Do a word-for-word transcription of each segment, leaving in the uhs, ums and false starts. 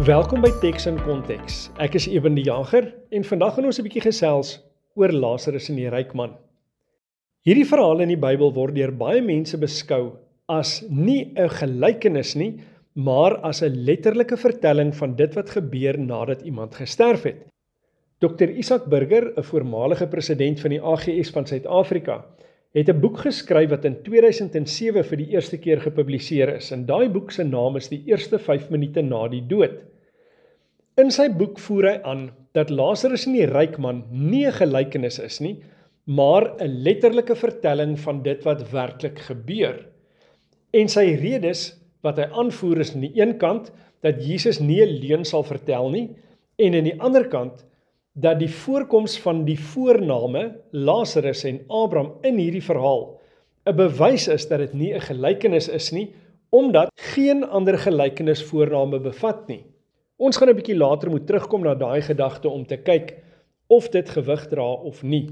Welkom by Text in Context. Ek is Eben die Jager en vandag gaan ons 'n bietjie gesels oor Lazarus en die ryk man. Hierdie verhaal in die Bybel word deur baie mense beskou as nie 'n gelykenis nie, maar as 'n letterlike vertelling van dit wat gebeur nadat iemand gesterf het. dokter Isaac Burger, 'n voormalige president van die A G S van Suid-Afrika, het 'n boek geskryf wat in twee duisend sewe vir die eerste keer gepubliseer is, en daai boek se naam is Die eerste vyf minute na die dood. In sy boek voer hy aan dat Lazarus en die ryk man nie 'n gelykenis is nie, maar 'n letterlike vertelling van dit wat werklik gebeur. En sy redes wat hy aanvoer is aan die een kant dat Jesus nie 'n leuen sal vertel nie, en aan die ander kant dat die voorkoms van die voorname Lazarus en Abraham in hierdie verhaal 'n bewys is dat dit nie 'n gelykenis is nie, omdat geen ander gelykenis voorname bevat nie. Ons gaan 'n bietjie later moet terugkom na daai gedagte om te kyk of dit gewig dra of nie.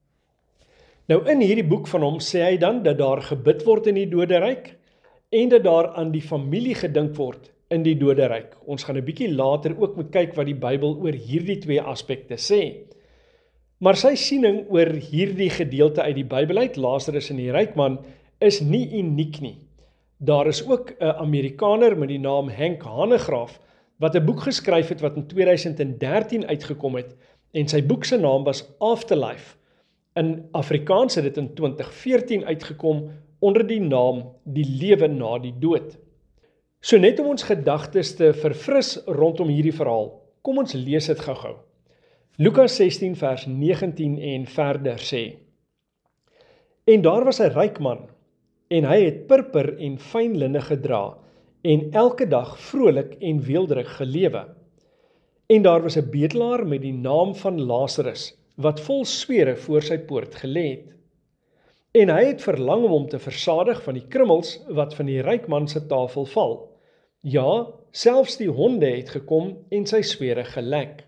Nou in hierdie boek van hom sê hy dan dat daar gebid word in die doderyk en dat daar aan die familie gedink word in die doderyk. Ons gaan 'n bietjie later ook moet kyk wat die Bybel oor hierdie twee aspekte sê. Maar sy siening oor hierdie gedeelte uit die Bybel uit, Lazarus en die ryk man, is nie uniek nie. Daar is ook 'n Amerikaner met die naam Henk Hanegraaff wat 'n boek geskryf het wat in twee duisend dertien uitgekom het, en sy boek se naam was Afterlife. In Afrikaans het dit in twintig veertien uitgekom onder die naam Die Lewe na die Dood. So net om ons gedagtes te verfris rondom hierdie verhaal, kom ons lees dit gou-gou. Lukas sestien vers negentien en verder sê: En daar was 'n ryk man, en hy het purper en fyn linne gedra, en elke dag vrolik en weelderig gelewe. En daar was 'n bedelaar met die naam van Lazarus, wat vol swere voor sy poort gelê het. En hy het verlang om hom te versadig van die krummels wat van die ryk man se tafel val. Ja, selfs die honde het gekom en sy swere gelek.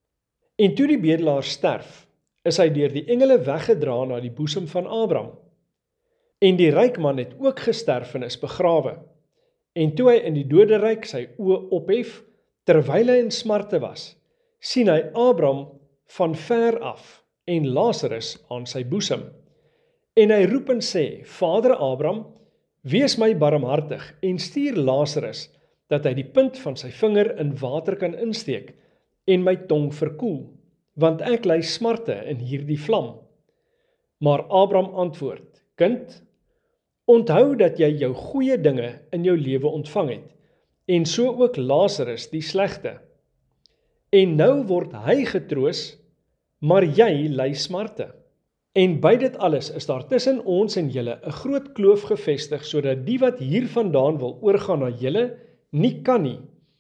En toe die bedelaar sterf, is hy deur die engele weggedra na die boesem van Abraham. En die ryk man het ook gesterf en is begrawe. En toe hy in die doderyk sy oë ophef, terwyl hy in smarte was, sien hy Abraham van ver af en Lazarus aan sy boesem. En hy roep en sê: Vader Abraham, wees my barmhartig en stuur Lazarus, dat hy die punt van sy vinger in water kan insteek en my tong verkoel, want ek ly smarte in hierdie vlam. Maar Abraham antwoord: Kind, onthou dat jy jou goeie dinge in jou lewe ontvang het, en so ook Lazarus die slegte. En nou word hy getroos, maar jy ly smarte. En by dit alles is daar tussen ons en julle 'n groot kloof gevestig, sodat die wat hiervandaan wil oorgaan na julle, nie kan nie,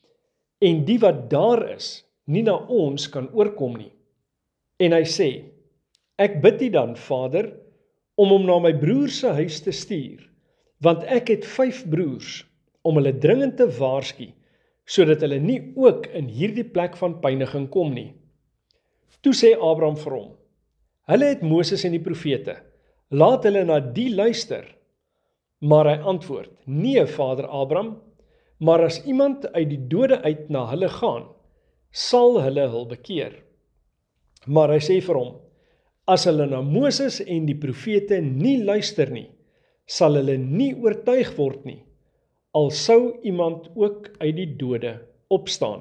en die wat daar is, nie na ons kan oorkom nie. En hy sê: Ek bid U dan, Vader, om hom na my broer se huis te stuur, want ek het vyf broers, om hulle dringend te waarsku, sodat hulle nie ook in hierdie plek van pyniging kom nie. Toe sê Abraham vir hom: Hulle het Moses en die profete, laat hulle na die luister. Maar hy antwoord: Nee, Vader Abraham, maar as iemand uit die dode uit na hulle gaan, sal hulle hul bekeer. Maar hy sê vir hom: As hulle na Moses en die profete nie luister nie, sal hulle nie oortuig word nie, al sou iemand ook uit die dode opstaan.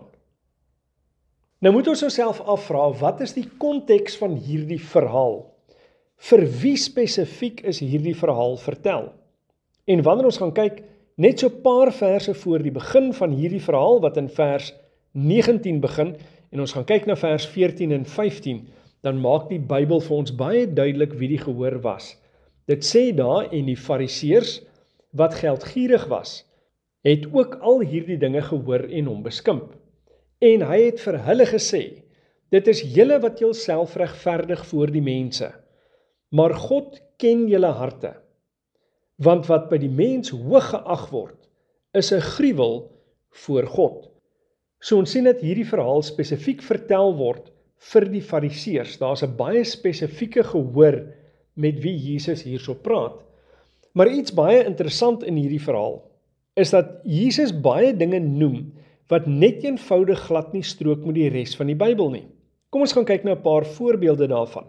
Nou moet ons onsself afvra, wat is die konteks van hierdie verhaal? Vir wie spesifiek is hierdie verhaal vertel? En wanneer ons gaan kyk, net so paar verse voor die begin van hierdie verhaal, wat in vers negentien begin, en ons gaan kyk na vers veertien en vyftien, dan maak die Bybel vir ons baie duidelik wie die gehoor was. Dit sê daar, en die fariseërs, wat geldgierig was, het ook al hierdie dinge gehoor en hom beskimp. En hy het vir hulle gesê: Dit is julle wat julself regverdig voor die mense, maar God ken julle harte. Want wat by die mens hoog geag word, is 'n gruwel voor God. So ons sien dat hierdie verhaal spesifiek vertel word vir die fariseërs. Daar's 'n baie spesifieke gehoor met wie Jesus hierso praat. Maar iets baie interessant in hierdie verhaal is dat Jesus baie dinge noem wat net eenvoudig glad nie strook met die res van die Bybel nie. Kom ons gaan kyk na 'n paar voorbeelde daarvan.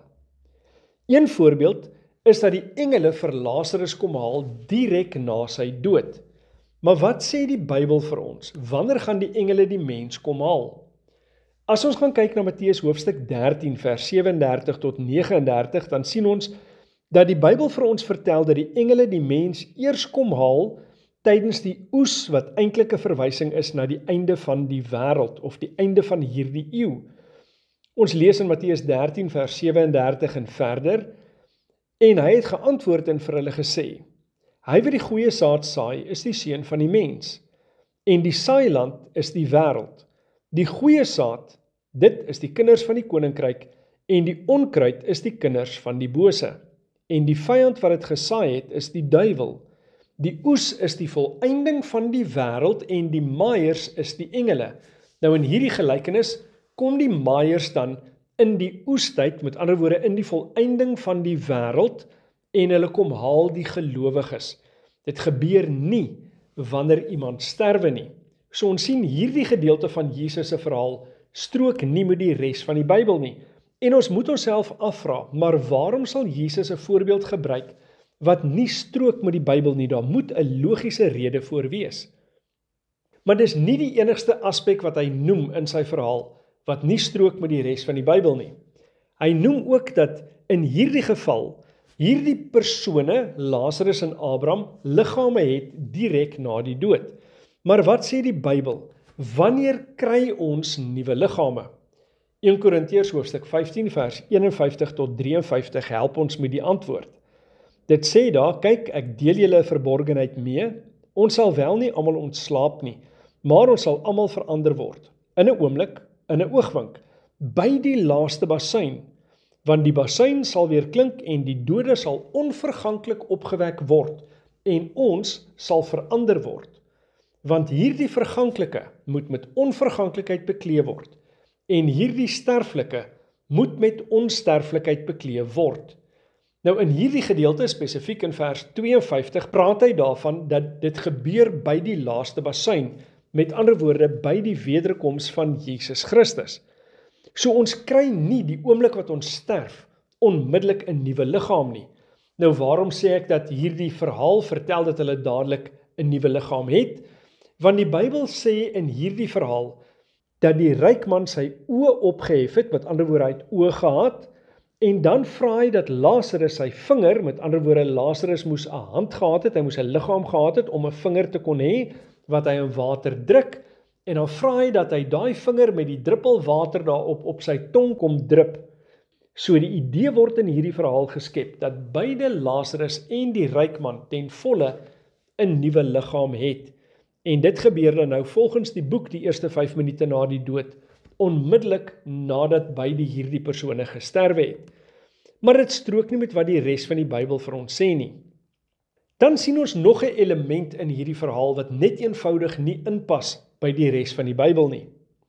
Een voorbeeld is dat die engele vir Lazarus kom haal direk na sy dood. Maar wat sê die Bybel vir ons? Wanneer gaan die engele die mens kom haal? As ons gaan kyk na Matteus hoofstuk dertien vers sewe en dertig tot nege en dertig, dan sien ons dat die Bybel vir ons vertel dat die engele die mens eers kom haal tydens die oes, wat eintlik 'n verwysing is na die einde van die wêreld of die einde van hierdie eeu. Ons lees in Matteus dertien vers sewe en dertig en verder, en hy het geantwoord en vir hulle gesê: Hy wat die goeie saad saai, is die seun van die mens, en die saailand is die wêreld. Die goeie saad, dit is die kinders van die koninkryk, en die onkruid is die kinders van die bose. En die vyand wat dit gesaai het, is die duiwel. Die oes is die volëinding van die wêreld en die maaiers is die engele. Nou in hierdie gelykenis kom die maaiers dan in die oestyd, met ander woorde in die volëinding van die wêreld, en hulle kom haal die gelowiges. Dit gebeur nie wanneer iemand sterwe nie. So ons sien hierdie gedeelte van Jesus se verhaal strook nie met die res van die Bybel nie. En ons moet onsself afvra, maar waarom sal Jesus 'n voorbeeld gebruik wat nie strook met die Bybel nie? Daar moet 'n logiese rede voor wees. Maar dis nie die enigste aspek wat hy noem in sy verhaal wat nie strook met die res van die Bybel nie. Hy noem ook dat in hierdie geval hierdie persone, Lazarus en Abraham, liggame het direk na die dood. Maar wat sê die Bybel? Wanneer kry ons nuwe liggame? Eerste Korintiërs hoofstuk vyftien vers een en vyftig tot drie en vyftig help ons met die antwoord. Dit sê daar: kyk, ek deel julle 'n verborgenheid mee, ons sal wel nie almal ontslaap nie, maar ons sal almal verander word, in 'n oomblik, in 'n oogwink, by die laaste basuin, want die basuin sal weer klink en die dode sal onverganklik opgewek word en ons sal verander word. Want hierdie verganklike moet met onverganklikheid beklee word en hierdie sterflike moet met onsterflikheid beklee word. Nou in hierdie gedeelte, spesifiek in vers twee en vyftig, praat hy daarvan dat dit gebeur by die laaste basuin, met ander woorde by die wederkoms van Jesus Christus. So ons kry nie die oomblik wat ons sterf onmiddellik 'n nuwe liggaam nie. Nou waarom sê ek dat hierdie verhaal vertel dat hulle dadelik 'n nuwe liggaam het? Want die Bybel sê in hierdie verhaal dat die ryk man sy oë opgehef het, met ander woorde hy het oë gehad, en dan vra hy dat Lazarus sy vinger, met ander woorde Lazarus moes 'n hand gehad het, hy moes 'n liggaam gehad het om 'n vinger te kon hê, wat hy in water druk, en dan vra hy dat hy daai vinger met die druppel water daarop op sy tong kom drup. So die idee word in hierdie verhaal geskep, dat beide Lazarus en die ryk man ten volle 'n nuwe liggaam het. En dit gebeur dan nou volgens die boek die eerste vyf minute na die dood, onmiddellik nadat beide hierdie persone gesterwe het. Maar dit strook nie met wat die res van die Bybel vir ons sê nie. Dan sien ons nog 'n element in hierdie verhaal wat net eenvoudig nie inpas by die res van die Bybel nie.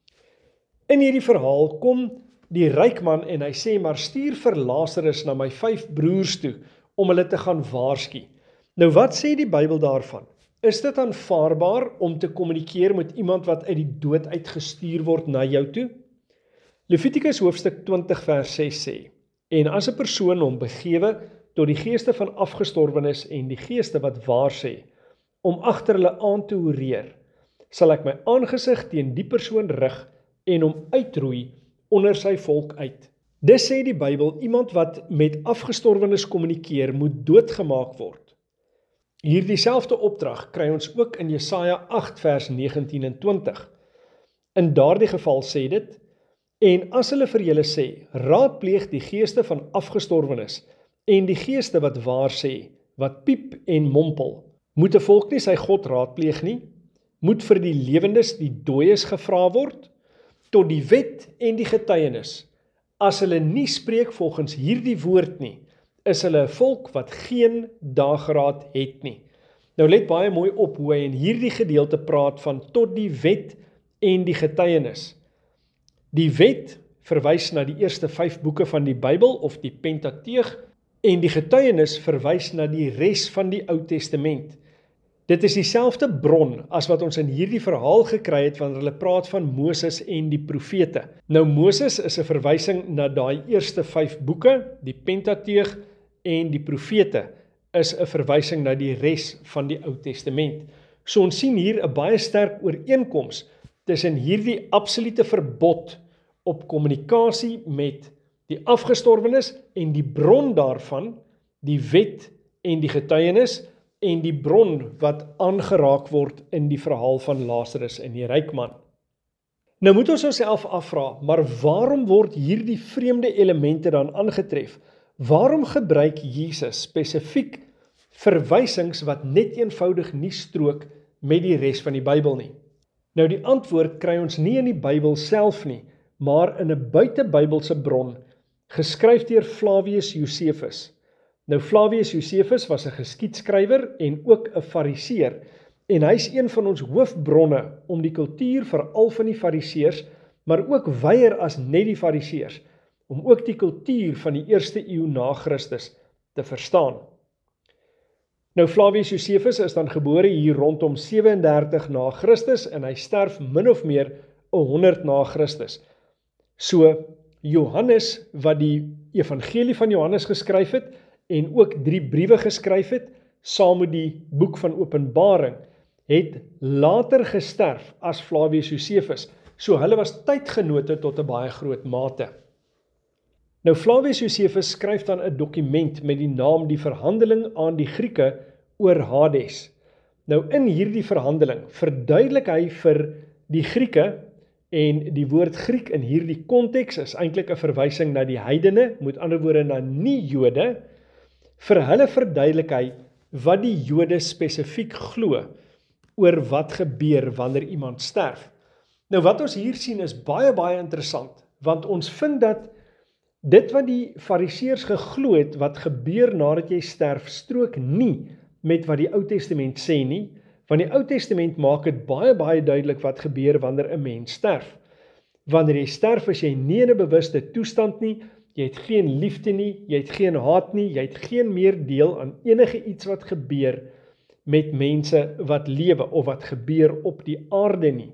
In hierdie verhaal kom die ryk man en hy sê, maar stuur vir Lazarus na my vyf broers toe, om hulle te gaan waarsku. Nou wat sê die Bybel daarvan? Is dit aanvaarbaar om te kommunikeer met iemand wat uit die dood uitgestuur word na jou toe? Levitikus hoofstuk twintig vers ses sê, en as 'n persoon hom begewe tot die geeste van afgestorwenes en die geeste wat waar sê, om agter hulle aan te hoereer, sal ek my aangesig teen die persoon rig en hom uitroei onder sy volk uit. Dis sê die Bybel, iemand wat met afgestorwenes kommunikeer, moet doodgemaak word. Hierdie selfde opdrag kry ons ook in Jesaja agt vers negentien en twintig. In daardie geval sê dit, en as hulle vir julle sê, raadpleeg die geeste van afgestorwenes en die geeste wat waar sê, wat piep en mompel, moet 'n volk nie sy God raadpleeg nie, moet vir die lewendes die dooies gevra word, tot die wet en die getuienis. As hulle nie spreek volgens hierdie woord nie, is hulle 'n volk wat geen dageraad het nie. Nou let baie mooi op hoe hy in hierdie gedeelte praat van tot die wet en die getuienis. Die wet verwys na die eerste vyf boeke van die Bybel of die Pentateeg, en die getuienis verwys na die res van die Ou Testament. Dit is dieselfde bron as wat ons in hierdie verhaal gekry het wanneer hulle praat van Moses en die profete. Nou Moses is 'n verwysing na daai eerste vyf boeke, die Pentateug, en die profete is 'n verwysing na die res van die Ou Testament. So ons sien hier 'n baie sterk ooreenkoms tussen hierdie absolute verbod op kommunikasie met die afgestorwenes en die bron daarvan, die wet en die getuienis, en die bron wat aangeraak word in die verhaal van Lazarus en die ryk man. Nou moet ons onsself afvra, maar waarom word hierdie vreemde elemente dan aangetref? Waarom gebruik Jesus spesifiek verwysings wat net eenvoudig nie strook met die res van die Bybel nie? Nou die antwoord kry ons nie in die Bybel self nie, maar in 'n buitebybelse bron, geskryf deur Flavius Josephus. Nou Flavius Josephus was 'n geskiedskrywer en ook 'n fariseer, en hy is een van ons hoofbronne om die kultuur veral van die fariseërs, maar ook wyer as net die fariseërs, om ook die kultuur van die eerste eeu na Christus te verstaan. Nou Flavius Josephus is dan gebore hier rondom sewe-en-dertig na Christus en hy sterf min of meer honderd na Christus. So Johannes wat die evangelie van Johannes geskryf het en ook drie briewe geskryf het, saam met die boek van Openbaring, het later gesterf as Flavius Josephus. So hulle was tydgenote tot 'n baie groot mate. Nou Flavius Josephus skryf dan 'n dokument met die naam Die Verhandeling aan die Grieke oor Hades. Nou in hierdie verhandeling verduidelik hy vir die Grieke, en die woord Griek in hierdie konteks is eintlik 'n verwysing na die heidene, met ander woorde na nie-Jode. Vir hulle verduidelik hy wat die Jode spesifiek glo oor wat gebeur wanneer iemand sterf. Nou wat ons hier sien is baie baie interessant, want ons vind dat dit wat die fariseërs geglo het wat gebeur nadat jy sterf, strook nie met wat die Ou Testament sê nie, want die Ou Testament maak dit baie baie duidelik wat gebeur wanneer 'n mens sterf. Wanneer jy sterf is jy nie in 'n bewuste toestand nie, jy het geen liefde nie, jy het geen haat nie, jy het geen meer deel aan enige iets wat gebeur met mense wat lewe of wat gebeur op die aarde nie.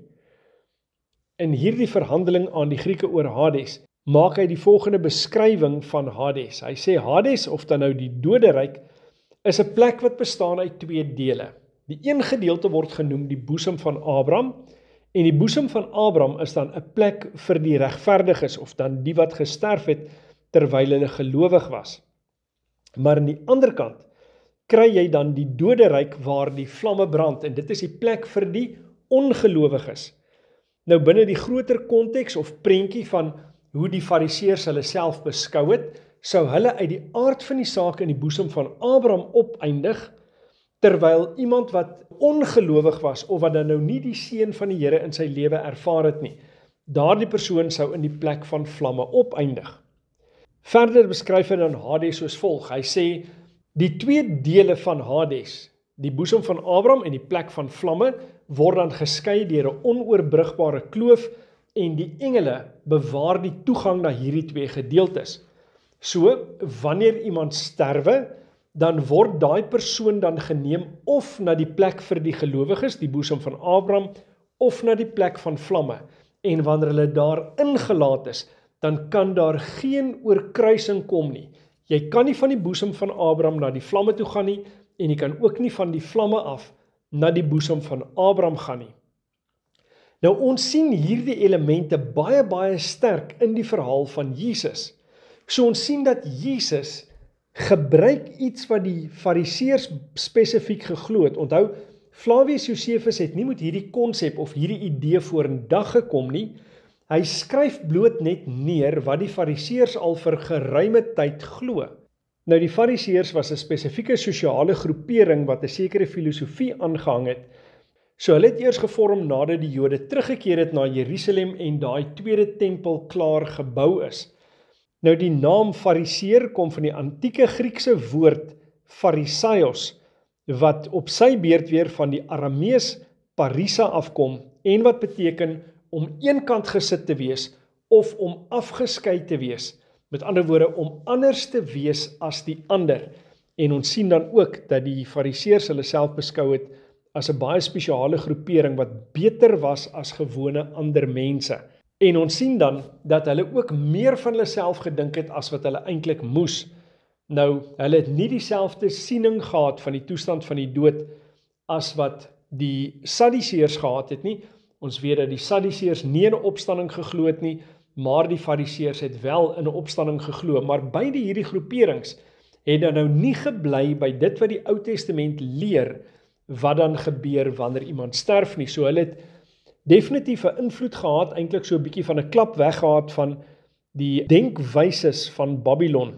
In hierdie verhandeling aan die Grieke oor Hades, maak hy die volgende beskrywing van Hades. Hy sê Hades, of dan nou die doderyk, is 'n plek wat bestaan uit twee dele. Die een gedeelte word genoem die boesem van Abraham, en die boesem van Abraham is dan 'n plek vir die regverdiges, of dan die wat gesterf het terwyl hulle gelowig was. Maar aan die ander kant kry jy dan die doderyk waar die vlamme brand, en dit is die plek vir die ongelowiges. Nou binne die groter konteks of prentjie van hoe die fariseërs hulle self beskou het, sou hulle uit die aard van die saak in die boesem van Abraham opeindig, terwyl iemand wat ongelowig was, of wat dan nou nie die seën van die Here in sy lewe ervaar het nie, daardie persoon sou in die plek van vlamme opeindig. Verder beskryf hy dan Hades soos volg. Hy sê, die twee dele van Hades, die boesem van Abraham en die plek van vlamme, word dan geskei deur 'n onoorbrugbare kloof, en die engele bewaar die toegang na hierdie twee gedeeltes. So, wanneer iemand sterwe, dan word daai persoon dan geneem of na die plek vir die gelowiges, die boesem van Abraham, of na die plek van vlamme. En wanneer hulle daar ingelaat is, dan kan daar geen oorkruising kom nie. Jy kan nie van die boesem van Abraham na die vlamme toe gaan nie, en jy kan ook nie van die vlamme af na die boesem van Abraham gaan nie. Nou ons sien hierdie elemente baie baie sterk in die verhaal van Jesus. So ons sien dat Jesus gebruik iets wat die fariseërs spesifiek geglo het. Onthou, Flavius Josephus het nie met hierdie konsep of hierdie idee vorendag gekom nie. Hy skryf bloot net neer wat die fariseërs al vir geruime tyd glo. Nou die fariseërs was 'n spesifieke sosiale groepering wat 'n sekere filosofie aangehang het. So hulle het eers gevorm nadat die Jode teruggekeer het na Jerusalem en daai tweede tempel klaar gebou is. Nou die naam fariseer kom van die antieke Griekse woord farisaios, wat op sy beurt weer van die Aramees parisa afkom, en wat beteken om eenkant gesit te wees, of om afgeskei te wees, met ander woorde om anders te wees as die ander. En ons sien dan ook dat die fariseërs hulle self beskou het as 'n baie spesiale groepering wat beter was as gewone ander mense. En ons sien dan dat hulle ook meer van hulle self gedink het as wat hulle eintlik moes. Nou, hulle het nie dieselfde siening gehad van die toestand van die dood as wat die Sadduseërs gehad het nie. Ons weet dat die Sadduseërs nie in 'n opstanding geglo het nie, maar die Fariseërs het wel in 'n opstanding geglo. Maar beide hierdie groeperings het dan nou nie gebly by dit wat die Ou Testament leer, wat dan gebeur wanneer iemand sterf nie. So hulle het definitief 'n invloed gehad, eintlik so 'n bietjie van 'n klap weggehaat van die denkwyses van Babylon,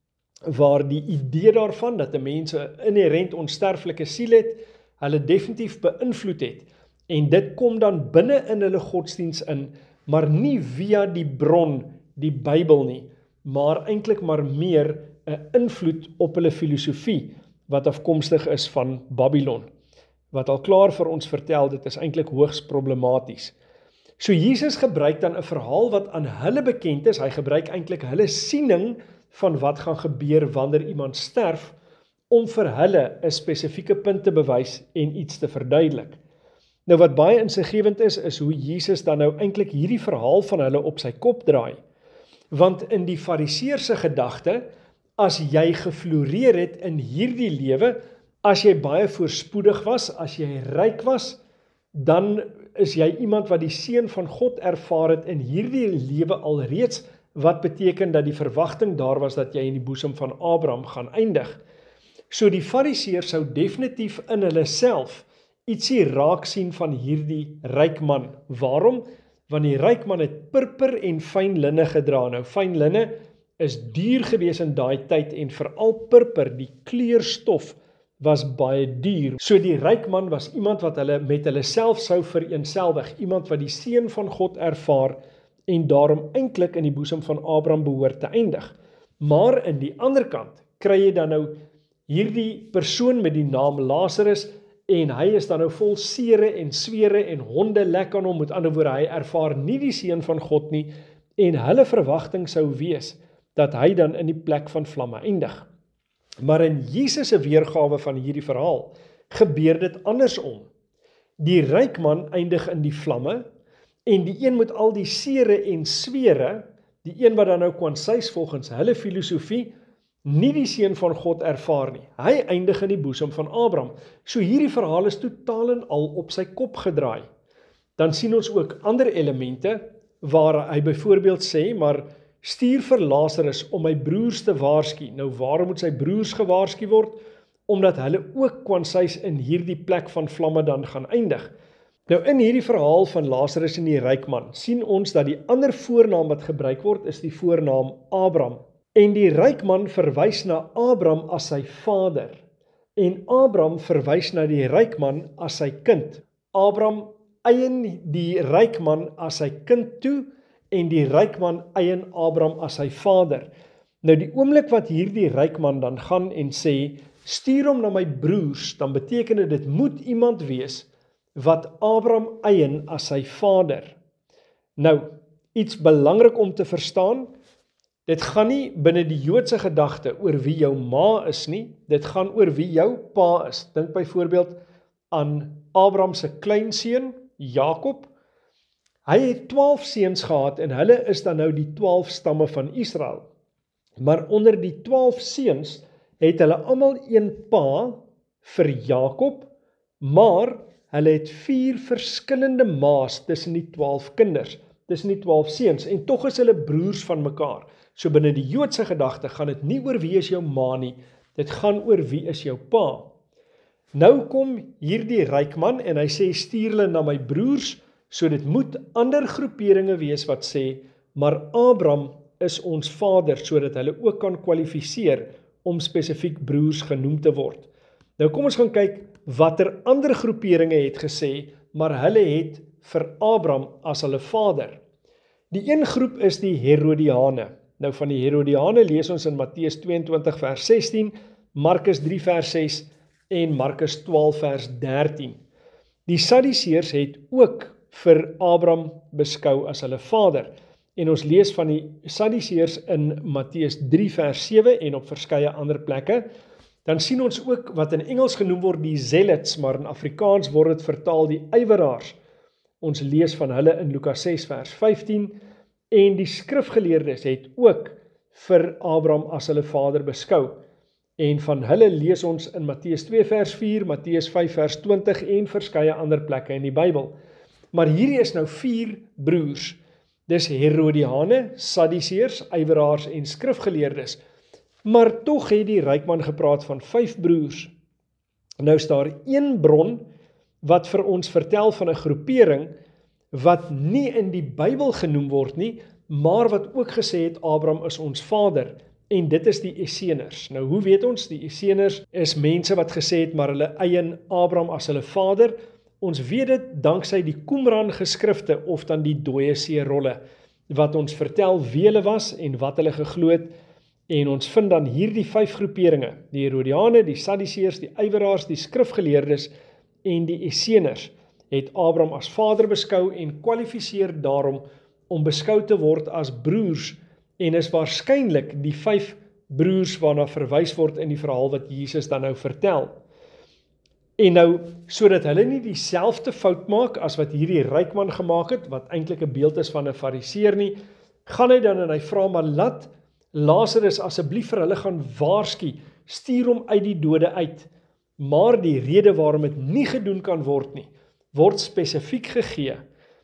waar die idee daarvan dat 'n mens 'n inherent onsterflike siel het, hulle definitief beïnvloed het. En dit kom dan binne in hulle godsdiens in, maar nie via die bron, die Bybel nie, maar eintlik maar meer 'n invloed op hulle filosofie, wat afkomstig is van Babylon. Wat al klaar vir ons vertel, dit is eintlik hoogs problematies. So Jesus gebruik dan 'n verhaal wat aan hulle bekend is, hy gebruik eintlik hulle siening van wat gaan gebeur wanneer iemand sterf, om vir hulle 'n spesifieke punt te bewys en iets te verduidelik. Nou wat baie insiggewend is, is hoe Jesus dan nou eintlik hierdie verhaal van hulle op sy kop draai. Want in die Fariseërs gedagte, as jy gefloreer het in hierdie lewe, as jy baie voorspoedig was, as jy ryk was, dan is jy iemand wat die seën van God ervaar het in hierdie lewe alreeds, wat beteken dat die verwagting daar was dat jy in die boesem van Abraham gaan eindig. So die Fariseërs sou definitief in hulle self ietsie raak sien van hierdie ryk man. Waarom? Want die ryk man het purper en fyn linne gedra. Nou fyn linne is duur gewees in daai tyd en veral purper, die kleurstof, was baie duur. So die ryk man was iemand wat hulle met hulle self sou vereenselwig, iemand wat die seën van God ervaar en daarom eintlik in die boesem van Abraham behoort te eindig. Maar in die ander kant kry jy dan nou hierdie persoon met die naam Lazarus, en hy is dan nou vol sere en swere en honde lek aan hom, met ander woorde, hy ervaar nie die seën van God nie, en hulle verwagting sou wees dat hy dan in die plek van vlamme eindig. Maar in Jesus se weergawe van hierdie verhaal gebeur dit andersom. Die ryk man eindig in die vlamme, en die een met al die sere en swere, die een wat dan nou kwansuis volgens hulle filosofie, nie die seën van God ervaar nie. Hy eindig in die boesem van Abraham. So hierdie verhaal is totaal en al op sy kop gedraai. Dan sien ons ook ander elemente, waar hy byvoorbeeld sê, maar stuur vir Lazarus om my broers te waarsku. Nou waarom moet sy broers gewaarsku word? Omdat hulle ook kwansuis in hierdie plek van vlamme dan gaan eindig. Nou in hierdie verhaal van Lazarus en die ryk man, sien ons dat die ander voornaam wat gebruik word, is die voornaam Abraham. En die ryk man verwys na Abraham as sy vader. En Abraham verwys na die ryk man as sy kind. Abraham eien die ryk man as sy kind toe, en die ryk man eien Abraham as sy vader. Nou die oomblik wat hierdie ryk man dan gaan en sê, stuur hom na my broers, dan beteken dit, dit moet iemand wees wat Abraham eien as sy vader. Nou, iets belangrik om te verstaan, dit gaan nie binne die Joodse gedagte oor wie jou ma is nie, dit gaan oor wie jou pa is. Dink byvoorbeeld aan Abraham se kleinseun, Jakob. Hy het twaalf seuns gehad en hulle is dan nou die twaalf stamme van Israel. Maar onder die twaalf seuns het hulle almal een pa vir Jakob, maar hulle het vier verskillende ma's tussen die twaalf kinders, tussen die twaalf seuns, en tog is hulle broers van mekaar. So binne die Joodse gedagte gaan dit nie oor wie is jou ma nie, dit gaan oor wie is jou pa. Nou kom hierdie ryk man en hy sê, stuur hulle na my broers, so dit moet ander groeperinge wees wat sê, maar Abraham is ons vader, so dat hulle ook kan kwalifiseer om spesifiek broers genoem te word. Nou kom ons gaan kyk, watter ander groeperinge het gesê, maar hulle het vir Abraham as hulle vader. Die een groep is die Herodiane. Nou van die Herodiane lees ons in Matteus tweeëntwintig vers sestien, Markus drie vers ses en Markus twaalf vers dertien. Die Sadduseërs het ook vir Abraham beskou as hulle vader. En ons lees van die Sadduseërs in Matteus drie vers sewe en op verskeie ander plekke. dan sien ons ook wat in Engels genoem word die zealots, maar in Afrikaans word dit vertaal die ywerraars. Ons lees van hulle in Lukas ses vers vyftien, en die skrifgeleerdes het ook vir Abraham as hulle vader beskou. En van hulle lees ons in Matteus twee vers vier, Matteus vyf vers twintig en verskeie ander plekke in die Bybel. Maar hierdie is nou vier broers. Dis Herodiane, Sadduseërs, ywerraars en skrifgeleerdes. Maar tog het die ryk man gepraat van vyf broers. Nou is daar een bron wat vir ons vertel van 'n groepering wat nie in die Bybel genoem word nie, maar wat ook gesê het Abraham is ons vader. En dit is die Esseners. Nou hoe weet ons? Die Esseners is mense wat gesê het, maar hulle eien Abraham as hulle vader. Ons weet dit danksy die Qumran geskrifte of dan die dooie see rolle, wat ons vertel wie hulle was en wat hulle geglo het. En ons vind dan hierdie vyf groeperinge, die Herodiane, die Sadduseërs, die ywerraars, die skrifgeleerdes en die Esseners, het Abraham as vader beskou en kwalifiseer daarom om beskou te word as broers, en is waarskynlik die vyf broers waarna verwys word in die verhaal wat Jesus dan nou vertel. En nou, sodat hulle nie dieselfde fout maak as wat hierdie ryk man gemaak het, wat eintlik 'n beeld is van 'n fariseer nie, gaan hy dan en hy vra, maar laat Lazarus asseblief vir hulle gaan waarsku, stuur hom uit die dode uit. Maar die rede waarom dit nie gedoen kan word nie, word spesifiek gegee.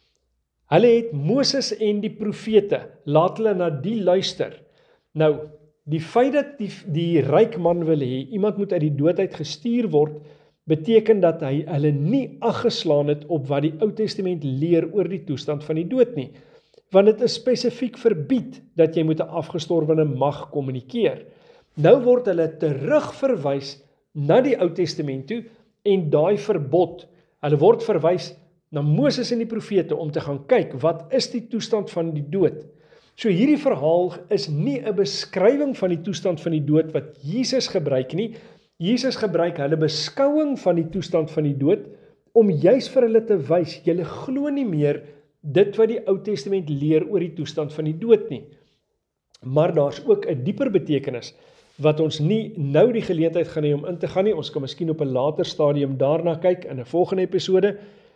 Hulle het Moses en die profete, laat hulle na die luister. Nou, die feit dat die, die ryk man wil hê, iemand moet uit die dood uit gestuur word, beteken dat hy hulle nie aggeslaan het op wat die Ou Testament leer oor die toestand van die dood nie. Want dit is spesifiek verbied dat jy met 'n afgestorwene mag kommunikeer. Nou word hulle terugverwys na die Ou Testament toe en daai verbod, hulle word verwys na Moses en die profete om te gaan kyk, wat is die toestand van die dood? So hierdie verhaal is nie 'n beskrywing van die toestand van die dood wat Jesus gebruik nie. Jesus gebruik hulle beskouing van die toestand van die dood om juis vir hulle te wys, julle glo nie meer dit wat die Ou Testament leer oor die toestand van die dood nie. Maar daar's ook 'n dieper betekenis wat ons nie nou die geleentheid gaan hê om in te gaan nie. Ons kan miskien op 'n later stadium daarna kyk in 'n volgende episode.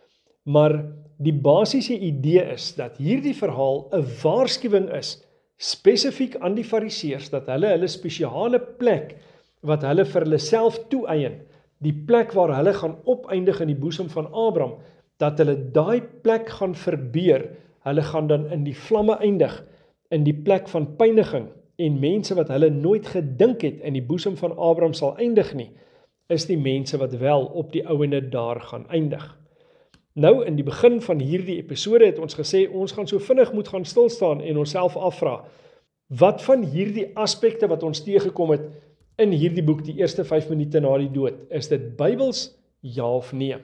Maar die basiese idee is dat hierdie verhaal 'n waarskuwing is spesifiek aan die fariseërs dat hulle hulle spesiale plek wat hulle vir hulle self toeëien, die plek waar hulle gaan opeindig in die boesem van Abraham, dat hulle daai plek gaan verbeur, hulle gaan dan in die vlamme eindig, in die plek van pyniging, en mense wat hulle nooit gedink het in die boesem van Abraham sal eindig nie, is die mense wat wel op die ouende daar gaan eindig. Nou, in die begin van hierdie episode het ons gesê, ons gaan so vinnig moet gaan stilstaan en onsself afvra, wat van hierdie aspekte wat ons teëgekom het in hierdie boek, die eerste vyf minute na die dood, is dit Bybels, ja of nee?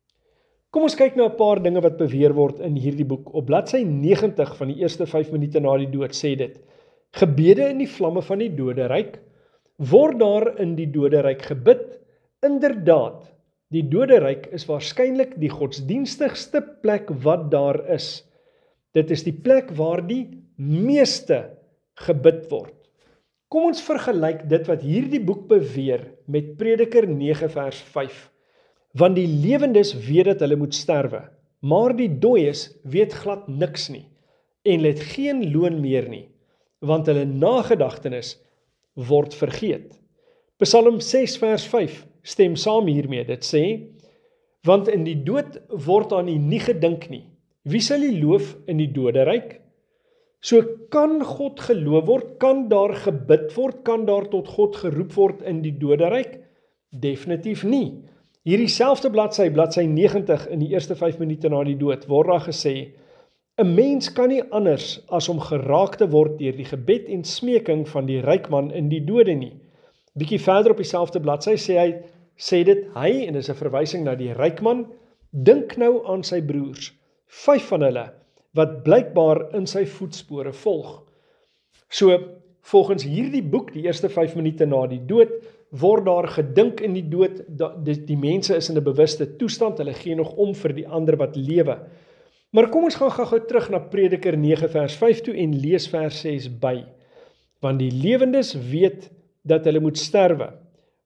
Kom ons kyk na 'n paar dinge wat beweer word in hierdie boek. Op bladsy negentig van die eerste vyf minute na die dood sê dit, gebede in die vlamme van die doderyk, word daar in die doderyk gebid, inderdaad, die doderyk is waarskynlik die godsdienstigste plek wat daar is. Dit is die plek waar die meeste gebid word. Kom ons vergelyk dit wat hierdie boek beweer met Prediker nege vers vyf. Want die lewendes weet dat hulle moet sterwe, maar die dooies weet glad niks nie, en het geen loon meer nie, want hulle nagedagtenis word vergeet. Psalm ses vers vyf stem saam hiermee, dit sê, want in die dood word aan u nie gedink nie. Wie sal u loof in die doderyk? So kan God geloof word, kan daar gebid word, kan daar tot God geroep word in die doderyk? Definitief nie. Hierdie selfde bladsy, bladsy negentig in die eerste vyf minute na die dood, word daar gesê, 'n mens kan nie anders as om geraak te word deur die gebed en smeking van die ryk man in die dode nie. Bietjie verder op dieselfde bladsy sê hy, sê dit hy, en dis 'n verwysing na die ryk man, dink nou aan sy broers, vyf van hulle, wat blykbaar in sy voetspore volg. So, volgens hierdie boek, die eerste vyf minute na die dood, word daar gedink in die dood, die, die mense is in 'n bewuste toestand, hulle gee nog om vir die ander wat lewe. Maar kom ons gaan gou terug na Prediker nege vers vyf toe en lees vers ses by. Want die lewendes weet dat hulle moet sterwe,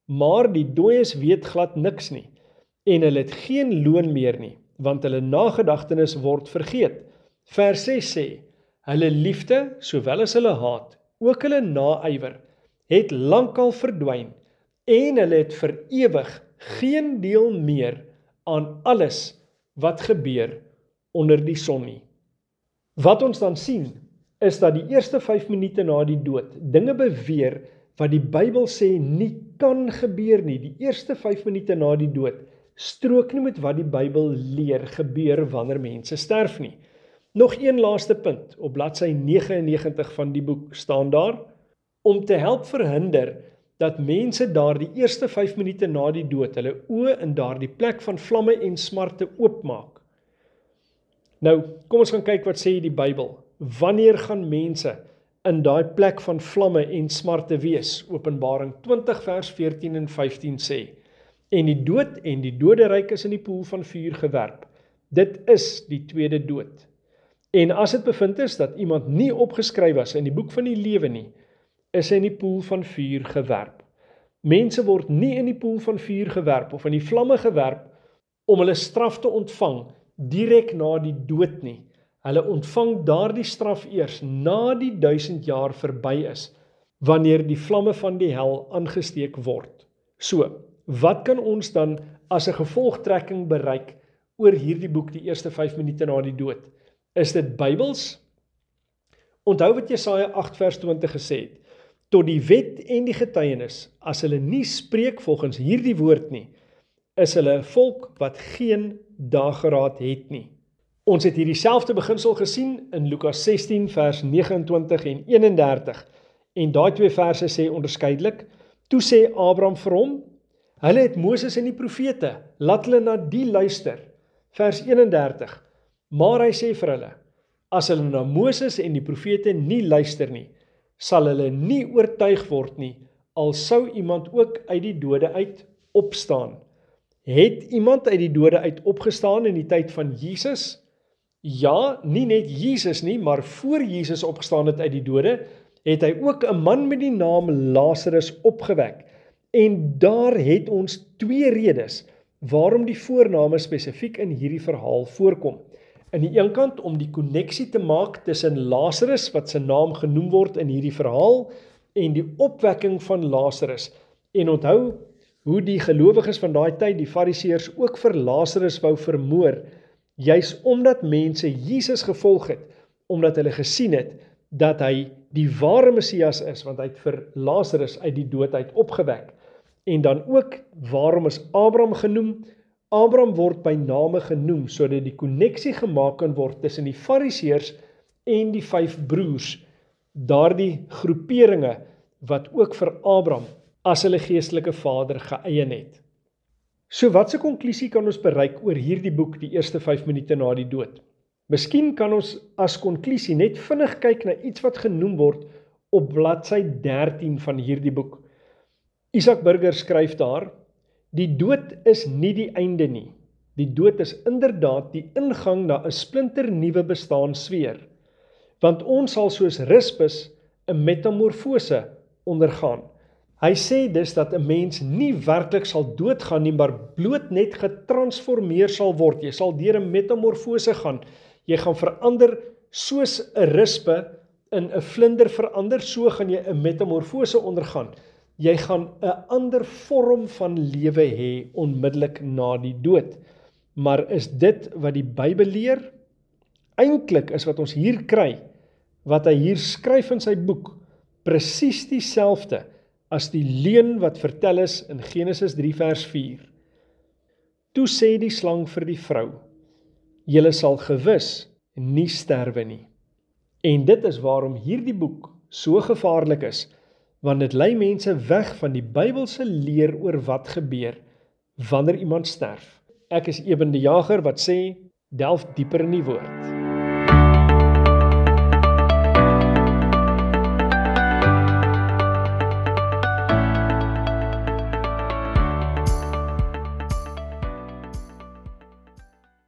maar die dooies weet glad niks nie, en hulle het geen loon meer nie, want hulle nagedagtenis word vergeet. Vers ses sê, hulle liefde, sowel as hulle haat, ook hulle naaiwer, het lankal verdwyn, en hulle het vir ewig geen deel meer aan alles wat gebeur onder die son nie. Wat ons dan sien, is dat die eerste vyf minute na die dood, dinge beweer wat die Bybel sê nie kan gebeur nie. Die eerste vyf minute na die dood, strook nie met wat die Bybel leer gebeur wanneer mense sterf nie. Nog een laaste punt, op bladsy negenennegentig van die boek staan daar, om te help verhinder dat mense daar die eerste vyf minute na die dood, hulle oë in daardie plek van vlamme en smarte oopmaak. Nou, kom ons gaan kyk wat sê die Bybel. Wanneer gaan mense in daai plek van vlamme en smarte wees? Openbaring twintig vers veertien en vyftien sê, en die dood en die doderyk is in die poel van vuur gewerp. Dit is die tweede dood. En as dit bevind is dat iemand nie opgeskryf was in die boek van die lewe nie, is hy in die poel van vuur gewerp. Mense word nie in die poel van vuur gewerp of in die vlamme gewerp om hulle straf te ontvang direk na die dood nie. Hulle ontvang daardie straf eers na die duisend jaar verby is, wanneer die vlamme van die hel aangesteek word. So, wat kan ons dan as 'n gevolgtrekking bereik oor hierdie boek die eerste vyf minute na die dood? Is dit Bybels? Onthou wat Jesaja agt vers twintig gesê het, tot die wet en die getuienis, as hulle nie spreek volgens hierdie woord nie, is hulle 'n volk wat geen dageraad het nie. Ons het hier dieselfde beginsel gesien in Lukas sestien vers negenentwintig en eenendertig, en daai twee verse sê onderskeidelik, toe sê Abraham vir hom, hulle het Moses en die profete, laat hulle na die luister. Vers eenendertig, maar hy sê vir hulle, as hulle na Moses en die profete nie luister nie, sal hulle nie oortuig word nie, al sou iemand ook uit die dode uit opstaan. Het iemand uit die dode uit opgestaan in die tyd van Jesus? Ja, nie net Jesus nie, maar voor Jesus opgestaan het uit die dode, het hy ook 'n man met die naam Lazarus opgewek. En daar het ons twee redes waarom die voorname spesifiek in hierdie verhaal voorkom. Aan die een kant om die koneksie te maak tussen Lazarus, wat sy naam genoem word in hierdie verhaal, en die opwekking van Lazarus. En onthou hoe die gelowiges van daai tyd, die fariseërs, ook vir Lazarus wou vermoor, juis omdat mense Jesus gevolg het, omdat hulle gesien het dat hy die ware Messias is, want hy het vir Lazarus uit die dood uit opgewek. En dan ook, waarom is Abraham genoem? Abraham word by name genoem, sodat die koneksie gemaak kan word tussen die fariseërs en die vyf broers, daardie groeperinge wat ook vir Abraham as hulle geestelike vader geëien het. So watse konklusie kan ons bereik oor hierdie boek die eerste vyf minute na die dood? Miskien kan ons as konklusie net vinnig kyk na iets wat genoem word op bladsy dertien van hierdie boek. Isaac Burger skryf daar, die dood is nie die einde nie. Die dood is inderdaad die ingang na 'n splinternuwe bestaansfeer, want ons sal soos Rispus 'n metamorfose ondergaan. Hy sê dus dat 'n mens nie werklik sal doodgaan nie, maar bloot net getransformeer sal word. Jy sal deur 'n metamorfose gaan. Jy gaan verander soos 'n rispe in 'n vlinder verander, so gaan jy 'n metamorfose ondergaan. Jy gaan 'n ander vorm van lewe hê onmiddellik na die dood. Maar is dit wat die Bybel leer? Eintlik is wat ons hier kry, wat hy hier skryf in sy boek, presies dieselfde as die leuen wat vertel is in Genesis drie vers vier. Toe sê die slang vir die vrou, julle sal gewis nie sterwe nie. En dit is waarom hierdie boek so gevaarlik is, want dit lei mense weg van die Bybelse leer oor wat gebeur wanneer iemand sterf. Ek is Eben die Jager wat sê, delf dieper in die woord.